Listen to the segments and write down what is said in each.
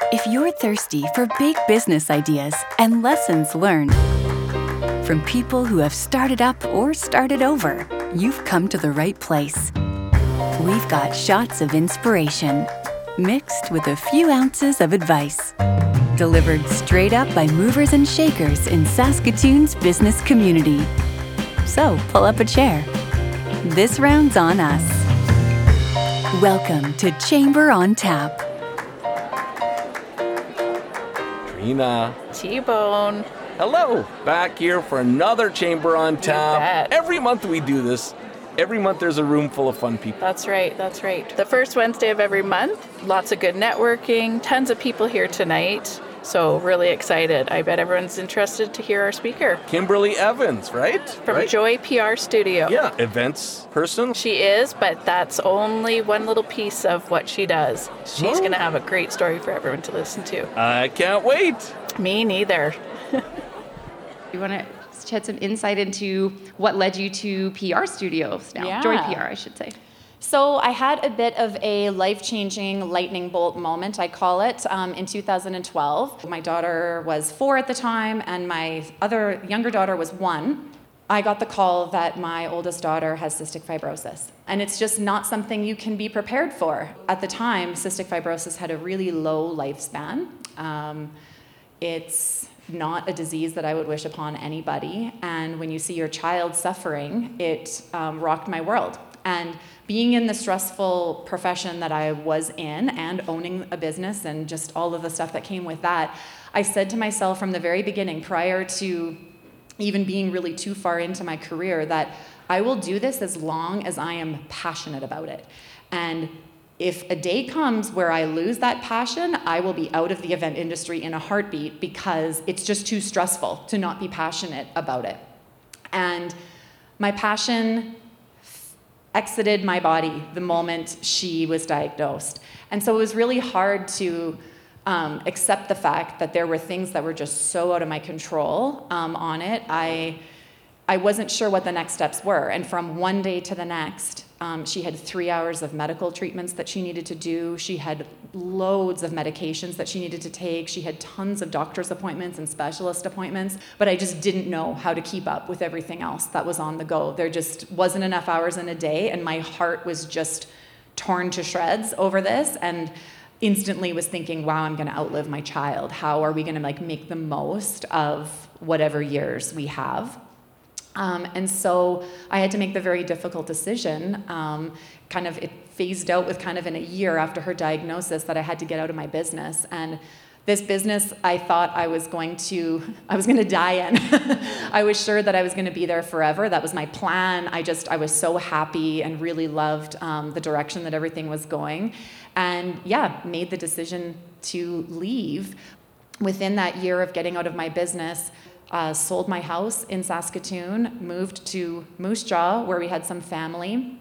If you're thirsty for big business ideas and lessons learned from people who have started up or started over, you've come to the right place. We've got shots of inspiration mixed with a few ounces of advice, delivered straight up by movers and shakers in Saskatoon's business community. So pull up a chair. This round's on us. Welcome to Chamber on Tap. Trina. T-Bone. Hello, back here for another Chamber on Tap. bet. Every month we do this. Every month there's a room full of fun people. That's right. The first Wednesday of every month, lots of good networking, tons of people here tonight. So really excited. I bet everyone's interested to hear our speaker. Kimberly Evans, right? From Joy PR Studio. Yeah, events person. She is, but that's only one little piece of what she does. She's going to have a great story for everyone to listen to. I can't wait. Me neither. You want to shed some insight into what led you to PR Studios now? Yeah. Joy PR, I should say. So I had a bit of a life-changing lightning bolt moment, I call it, in 2012. My daughter was 4 at the time, and my other younger daughter was 1. I got the call that my oldest daughter has cystic fibrosis. And it's just not something you can be prepared for. At the time, cystic fibrosis had a really low lifespan. It's not a disease that I would wish upon anybody. And when you see your child suffering, it rocked my world. And being in the stressful profession that I was in and owning a business and just all of the stuff that came with that, I said to myself from the very beginning, prior to even being really too far into my career, that I will do this as long as I am passionate about it. And if a day comes where I lose that passion, I will be out of the event industry in a heartbeat because it's just too stressful to not be passionate about it. And my passion exited my body the moment she was diagnosed. And so it was really hard to accept the fact that there were things that were just so out of my control on it. I wasn't sure what the next steps were. And from one day to the next, she had 3 hours of medical treatments that she needed to do. She had loads of medications that she needed to take. She had tons of doctor's appointments and specialist appointments, but I just didn't know how to keep up with everything else that was on the go. There just wasn't enough hours in a day, and my heart was just torn to shreds over this, and instantly was thinking, wow, I'm gonna outlive my child. How are we gonna make the most of whatever years we have? And so I had to make the very difficult decision. It phased out with in a year after her diagnosis that I had to get out of my business. And this business, I thought I was going to die in. I was sure that I was going to be there forever. That was my plan. I was so happy and really loved the direction that everything was going. And made the decision to leave. Within that year of getting out of my business, sold my house in Saskatoon, moved to Moose Jaw, where we had some family,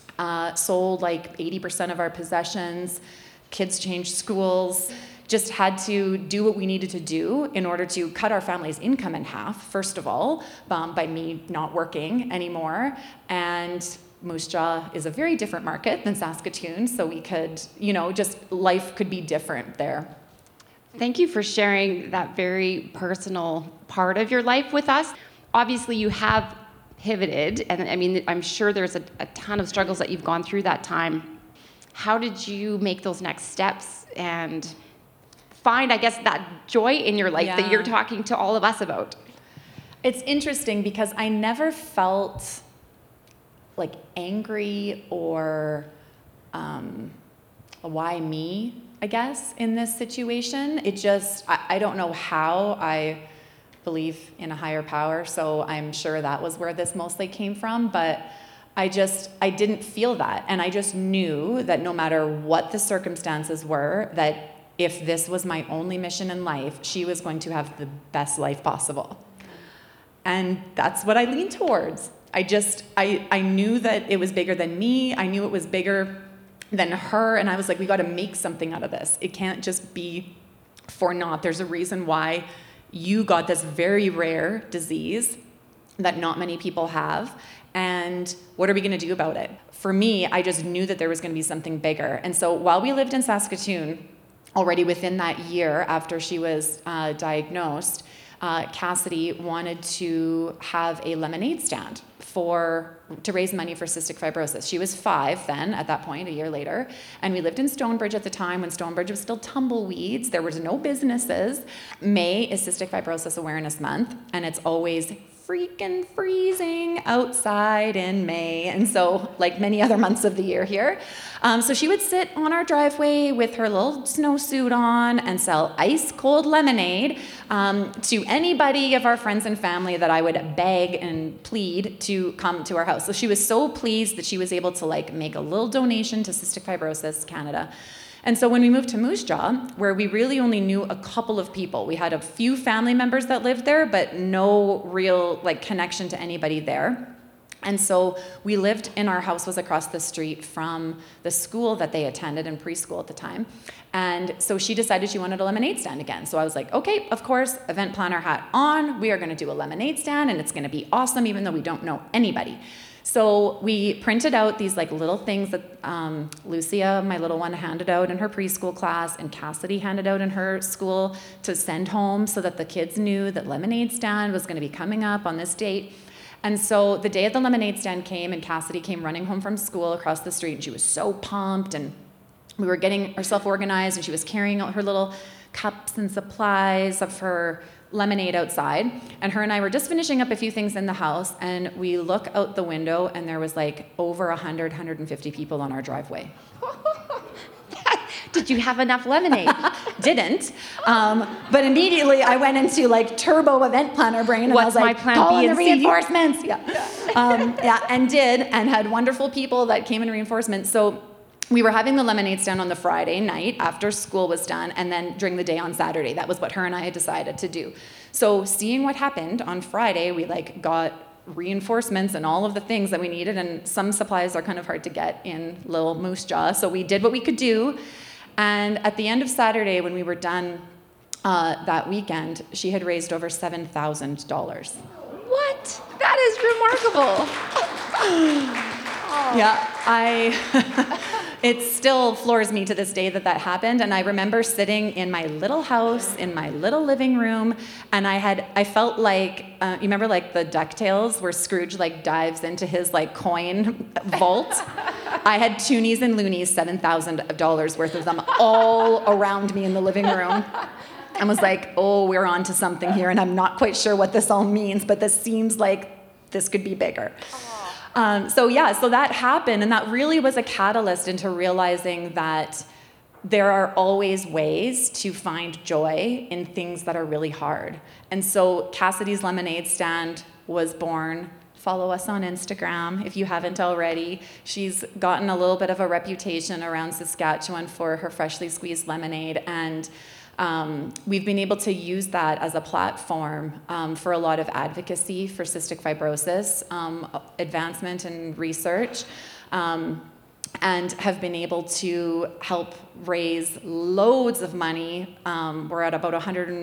sold 80% of our possessions, kids changed schools, just had to do what we needed to do in order to cut our family's income in half, first of all, by me not working anymore. And Moose Jaw is a very different market than Saskatoon, so we could, just life could be different there. Thank you for sharing that very personal part of your life with us. Obviously, you have pivoted, and I'm sure there's a ton of struggles that you've gone through that time. How did you make those next steps and find, that joy in your life that you're talking to all of us about? It's interesting because I never felt angry or why me, I guess, in this situation. It just, I don't know how. I believe in a higher power, so I'm sure that was where this mostly came from, but I didn't feel that. And I just knew that no matter what the circumstances were, that if this was my only mission in life, she was going to have the best life possible. And that's what I leaned towards. I knew that it was bigger than me. I knew it was bigger than her, and I was like, we got to make something out of this. It can't just be for naught. There's a reason why you got this very rare disease that not many people have, and what are we going to do about it? For me, I just knew that there was going to be something bigger. And so while we lived in Saskatoon, already within that year after she was diagnosed, Cassidy wanted to have a lemonade stand to raise money for cystic fibrosis. She was 5 then, at that point, a year later, and we lived in Stonebridge at the time when Stonebridge was still tumbleweeds. There was no businesses. May is Cystic Fibrosis Awareness Month, and it's always freaking freezing outside in May, and so like many other months of the year here. So she would sit on our driveway with her little snowsuit on and sell ice cold lemonade to anybody of our friends and family that I would beg and plead to come to our house. So she was so pleased that she was able to like make a little donation to Cystic Fibrosis Canada. And so when we moved to Moose Jaw, where we really only knew a couple of people, we had a few family members that lived there, but no real like connection to anybody there. And so we lived in our house was across the street from the school that they attended in preschool at the time. And so she decided she wanted a lemonade stand again. So I was like, okay, of course, event planner hat on. We are going to do a lemonade stand and it's going to be awesome, even though we don't know anybody. So we printed out these like little things that Lucia, my little one, handed out in her preschool class, and Cassidy handed out in her school to send home so that the kids knew that lemonade stand was going to be coming up on this date. And so the day of the lemonade stand came, and Cassidy came running home from school across the street, and she was so pumped, and we were getting herself organized, and she was carrying out her little cups and supplies of her lemonade outside, and her and I were just finishing up a few things in the house, and we look out the window, and there was like over 150 people on our driveway. Did you have enough lemonade? Didn't. But immediately I went into like turbo event planner brain, and I was like, call in the reinforcements. And did, and had wonderful people that came in reinforcements. So we were having the lemonade stand on the Friday night after school was done, and then during the day on Saturday. That was what her and I had decided to do. So seeing what happened on Friday, we like got reinforcements and all of the things that we needed, and some supplies are kind of hard to get in little Moose Jaw. So we did what we could do. And at the end of Saturday, when we were done that weekend, she had raised over $7,000. What? That is remarkable. Yeah, it still floors me to this day that happened. And I remember sitting in my little house, in my little living room, and I felt like, you remember like the DuckTales where Scrooge like dives into his like coin vault? I had Toonies and Loonies, $7,000 worth of them all around me in the living room. And was like, oh, we're on to something here, and I'm not quite sure what this all means, but this seems like this could be bigger. So that happened, and that really was a catalyst into realizing that there are always ways to find joy in things that are really hard. And so Cassidy's Lemonade Stand was born. Follow us on Instagram if you haven't already. She's gotten a little bit of a reputation around Saskatchewan for her freshly squeezed lemonade, and we've been able to use that as a platform for a lot of advocacy for cystic fibrosis, advancement in research, and have been able to help raise loads of money. We're at about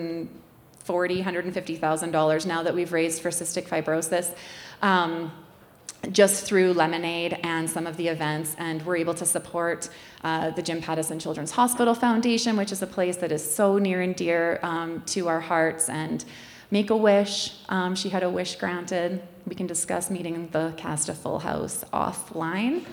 $150,000 now that we've raised for cystic fibrosis. Just through Lemonade and some of the events, and we're able to support the Jim Pattison Children's Hospital Foundation, which is a place that is so near and dear to our hearts, and Make-A-Wish. She had a wish granted. We can discuss meeting the cast of Full House offline.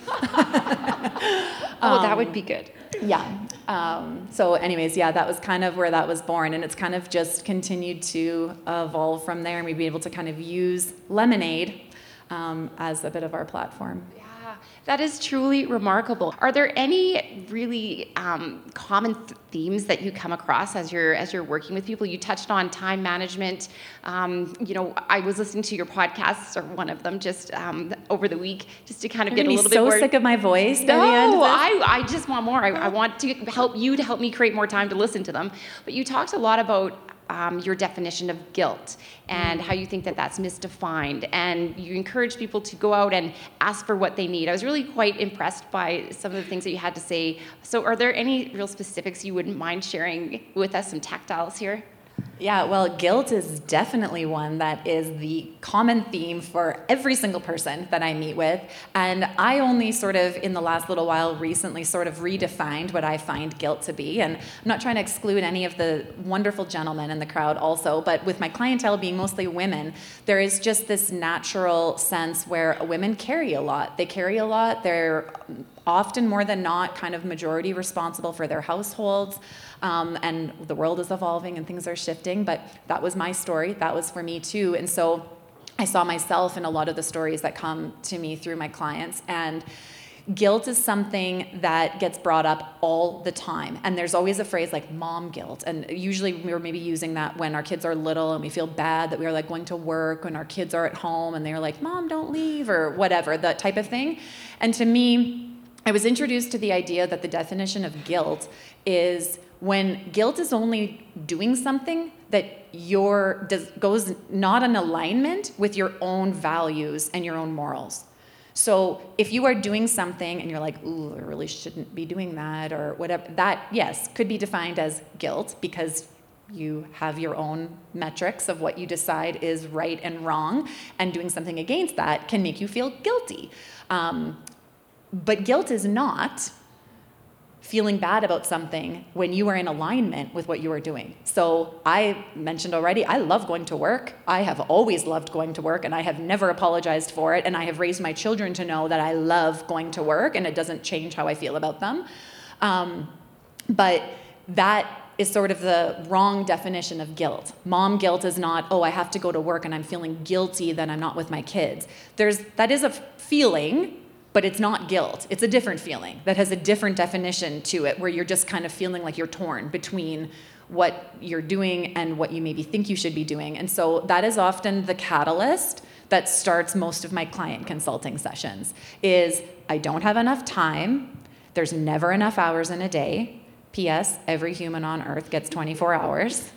That would be good. Yeah. So anyways, that was kind of where that was born, and it's kind of just continued to evolve from there, and we've been able to kind of use Lemonade as a bit of our platform. Yeah, that is truly remarkable. Are there any really common themes that you come across as you're working with people? You touched on time management. I was listening to your podcasts, or one of them, just over the week, just to kind of get a little bit more. So sick of my voice by the end of this. I just want more. I want to help me create more time to listen to them. But you talked a lot about your definition of guilt and how you think that that's misdefined, and you encourage people to go out and ask for what they need. I was really quite impressed by some of the things that you had to say. So are there any real specifics you wouldn't mind sharing with us, some tactiles here? Yeah, well, guilt is definitely one that is the common theme for every single person that I meet with. And I only sort of, in the last little while, recently sort of redefined what I find guilt to be. And I'm not trying to exclude any of the wonderful gentlemen in the crowd also, but with my clientele being mostly women, there is just this natural sense where women carry a lot. They carry a lot. They're often, more than not, kind of majority responsible for their households. And the world is evolving and things are shifting, but that was my story. That was for me too. And so I saw myself in a lot of the stories that come to me through my clients. And guilt is something that gets brought up all the time. And there's always a phrase like mom guilt. And usually we're maybe using that when our kids are little and we feel bad that we're like going to work when our kids are at home and they're like, Mom, don't leave, or whatever, that type of thing. And to me, I was introduced to the idea that the definition of guilt is when guilt is only doing something that goes not in alignment with your own values and your own morals. So if you are doing something and you're like, ooh, I really shouldn't be doing that, or whatever, that, yes, could be defined as guilt because you have your own metrics of what you decide is right and wrong, and doing something against that can make you feel guilty. But guilt is not feeling bad about something when you are in alignment with what you are doing. So I mentioned already, I love going to work. I have always loved going to work, and I have never apologized for it. And I have raised my children to know that I love going to work, and it doesn't change how I feel about them. But that is sort of the wrong definition of guilt. Mom guilt is not, oh, I have to go to work and I'm feeling guilty that I'm not with my kids. That is a feeling, but it's not guilt. It's a different feeling that has a different definition to it, where you're just kind of feeling like you're torn between what you're doing and what you maybe think you should be doing. And so that is often the catalyst that starts most of my client consulting sessions, is I don't have enough time. There's never enough hours in a day. P.S. Every human on earth gets 24 hours.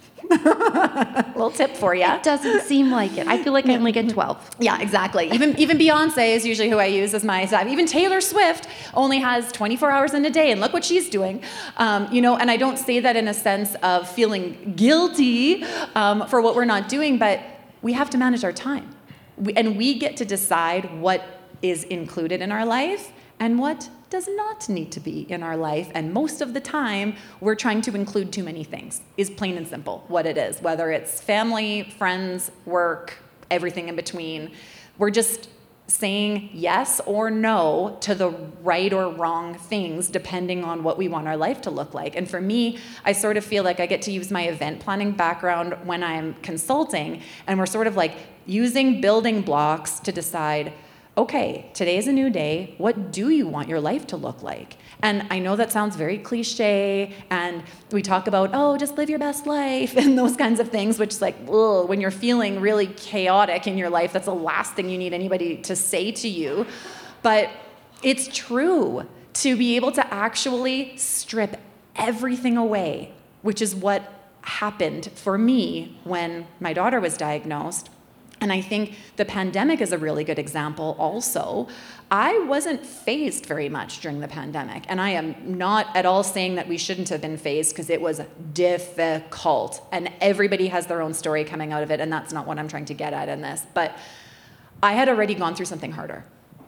Little tip for you. It doesn't seem like it. I feel like I only get 12. Yeah, exactly. Even Beyonce is usually who I use as my side. Even Taylor Swift only has 24 hours in a day, and look what she's doing. And I don't say that in a sense of feeling guilty for what we're not doing, but we have to manage our time. We get to decide what is included in our life and what does not need to be in our life. And most of the time, we're trying to include too many things, is plain and simple what it is. Whether it's family, friends, work, everything in between. We're just saying yes or no to the right or wrong things depending on what we want our life to look like. And for me, I sort of feel like I get to use my event planning background when I'm consulting, and we're sort of like using building blocks to decide, okay, today is a new day. What do you want your life to look like? And I know that sounds very cliche, and we talk about, oh, just live your best life and those kinds of things, which is like, ugh, when you're feeling really chaotic in your life, that's the last thing you need anybody to say to you. But it's true to be able to actually strip everything away, which is what happened for me when my daughter was diagnosed. And I think the pandemic is a really good example also. I wasn't fazed very much during the pandemic. And I am not at all saying that we shouldn't have been fazed, because it was difficult. And everybody has their own story coming out of it, and that's not what I'm trying to get at in this. But I had already gone through something harder.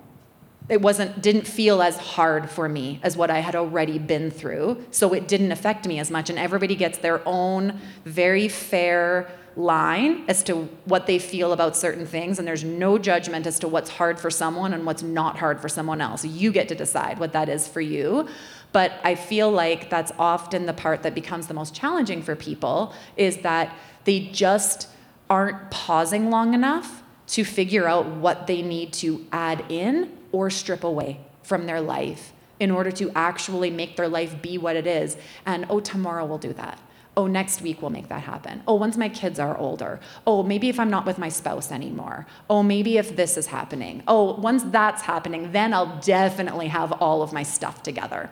It didn't feel as hard for me as what I had already been through. So it didn't affect me as much. And everybody gets their own very fair line as to what they feel about certain things, and there's no judgment as to what's hard for someone and what's not hard for someone else. You get to decide what that is for you. But I feel like that's often the part that becomes the most challenging for people, is that they just aren't pausing long enough to figure out what they need to add in or strip away from their life in order to actually make their life be what it is. And, oh, tomorrow we'll do that. Oh, next week we'll make that happen. Oh, once my kids are older. Oh, maybe if I'm not with my spouse anymore. Oh, maybe if this is happening. Oh, once that's happening, then I'll definitely have all of my stuff together.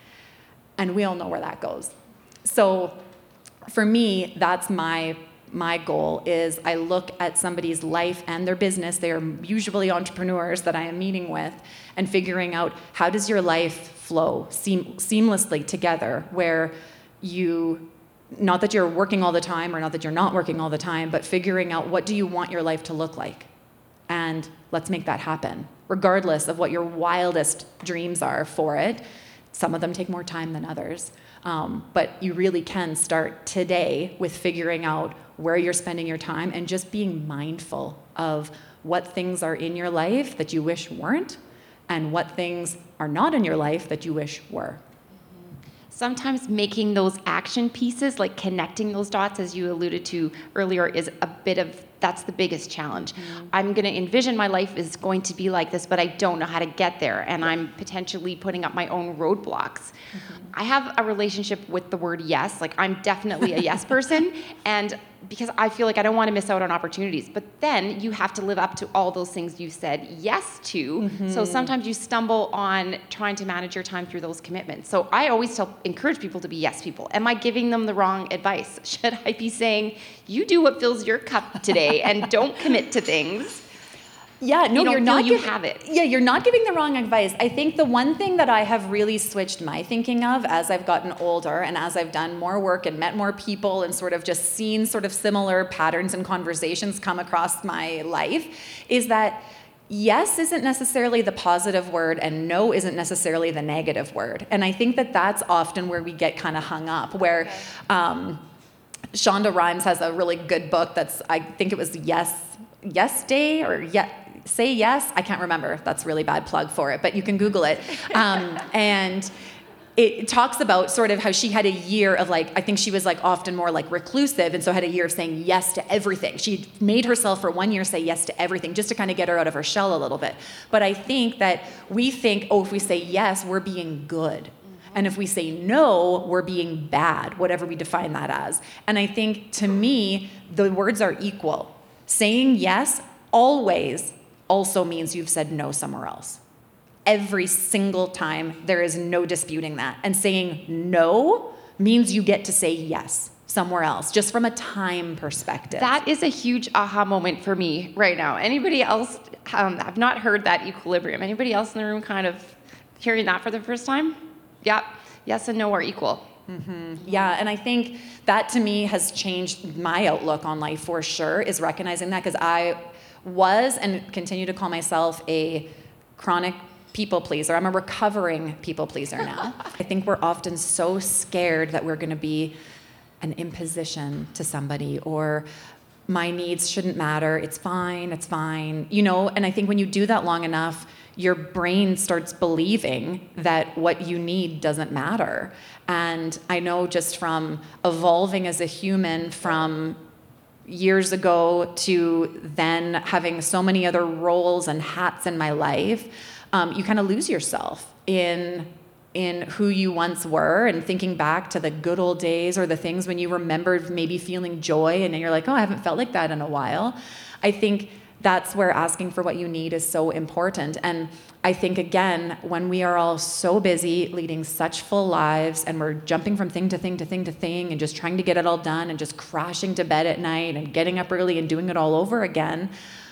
And we all know where that goes. So for me, that's my goal, is I look at somebody's life and their business. They are usually entrepreneurs that I am meeting with, and figuring out, how does your life flow seamlessly together, where you not that you're working all the time or not that you're not working all the time, but figuring out what do you want your life to look like? And let's make that happen, regardless of what your wildest dreams are for it. Some of them take more time than others. But you really can start today with figuring out where you're spending your time and just being mindful of what things are in your life that you wish weren't and what things are not in your life that you wish were. Sometimes making those action pieces, like connecting those dots, as you alluded to earlier, is a bit of, that's the biggest challenge. I'm going to envision my life is going to be like this, but I don't know how to get there, and I'm potentially putting up my own roadblocks. I have a relationship with the word yes. Like, I'm definitely a yes person, and because I feel like I don't want to miss out on opportunities. But then you have to live up to all those things you said yes to. So sometimes you stumble on trying to manage your time through those commitments. So I always encourage people to be yes people. Am I giving them the wrong advice? Should I be saying, you do what fills your cup today and don't commit to things? Yeah, no, you're not. You have it. Yeah, you're not giving the wrong advice. I think the one thing that I have really switched my thinking of as I've gotten older and as I've done more work and met more people and sort of just seen sort of similar patterns and conversations come across my life is that yes isn't necessarily the positive word and no isn't necessarily the negative word. And I think that that's often where we get kind of hung up, where Shonda Rhimes has a really good book that's, I think it was Yes Day or Say Yes. I can't remember. That's a really bad plug for it, but you can Google it. And it talks about sort of how she had a year of like, I think she was like often more like reclusive, and so had a year of saying yes to everything. She made herself for 1 year say yes to everything just to kind of get her out of her shell a little bit. But I think that we think, oh, if we say yes, we're being good. And if we say no, we're being bad, whatever we define that as. And I think, to me, the words are equal. Saying yes always also means you've said no somewhere else. Every single time, there is no disputing that. And saying no means you get to say yes somewhere else, just from a time perspective. That is a huge aha moment for me right now. Anybody else, I've not heard that equilibrium. Anybody else in the room kind of hearing that for the first time? Yeah, yes and no are equal. Yeah, and I think that to me has changed my outlook on life for sure, is recognizing that, because I was and continue to call myself a chronic people pleaser. I'm a recovering people pleaser now. I think we're often so scared that we're going to be an imposition to somebody, or my needs shouldn't matter. It's fine, you know? And I think when you do that long enough, your brain starts believing that what you need doesn't matter. And I know just from evolving as a human from years ago to then having so many other roles and hats in my life, you kind of lose yourself in who you once were, and thinking back to the good old days or the things when you remembered maybe feeling joy and then you're like, oh, I haven't felt like that in a while. I think that's where asking for what you need is so important. And I think, again, when we are all so busy leading such full lives and we're jumping from thing to thing to thing to thing and just trying to get it all done and just crashing to bed at night and getting up early and doing it all over again,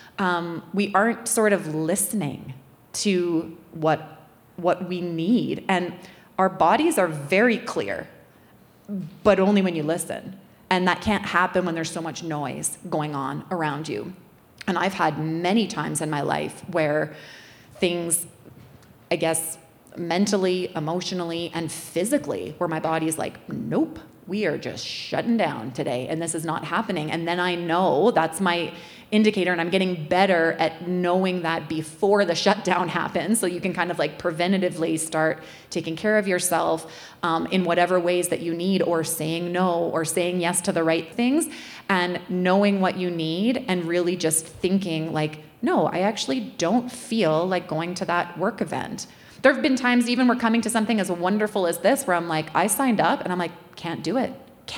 we aren't sort of listening to what we need. And our bodies are very clear, but only when you listen. And that can't happen when there's so much noise going on around you. And I've had many times in my life where things, I guess, mentally, emotionally, and physically, where my body's like, nope, we are just shutting down today, and this is not happening. And then I know that's my indicator, and I'm getting better at knowing that before the shutdown happens, so you can kind of like preventatively start taking care of yourself in whatever ways that you need, or saying no, or saying yes to the right things, and knowing what you need, and really just thinking like, no, I actually don't feel like going to that work event. There have been times even we're coming to something as wonderful as this where I'm like, I signed up, and I'm like, can't do it.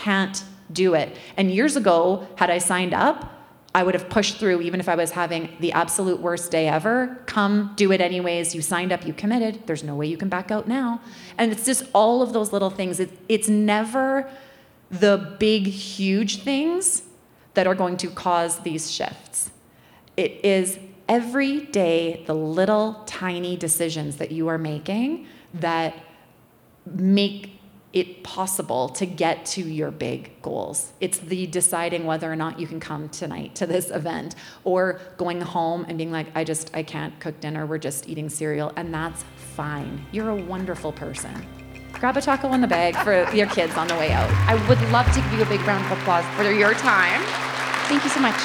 And years ago, had I signed up, I would have pushed through even if I was having the absolute worst day ever. Come, do it anyways. You signed up, you committed. There's no way you can back out now. And it's just all of those little things. It's never the big, huge things that are going to cause these shifts. It is every day the little tiny decisions that you are making that make it possible to get to your big goals. It's the deciding whether or not you can come tonight to this event, or going home and being like, I can't cook dinner, we're just eating cereal, and that's fine. You're a wonderful person. Grab a taco in the bag for your kids on the way out. I would love to give you a big round of applause for your time. Thank you so much.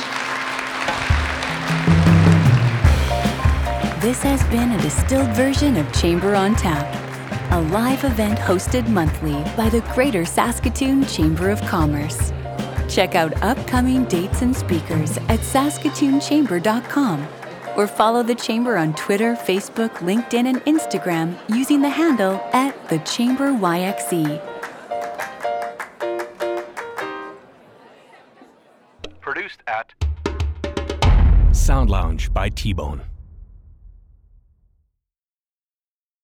This has been a distilled version of Chamber on Tap, a live event hosted monthly by the Greater Saskatoon Chamber of Commerce. Check out upcoming dates and speakers at saskatoonchamber.com, or follow the Chamber on Twitter, Facebook, LinkedIn, and Instagram using the handle @thechamberyxe. Produced at Sound Lounge by T-Bone.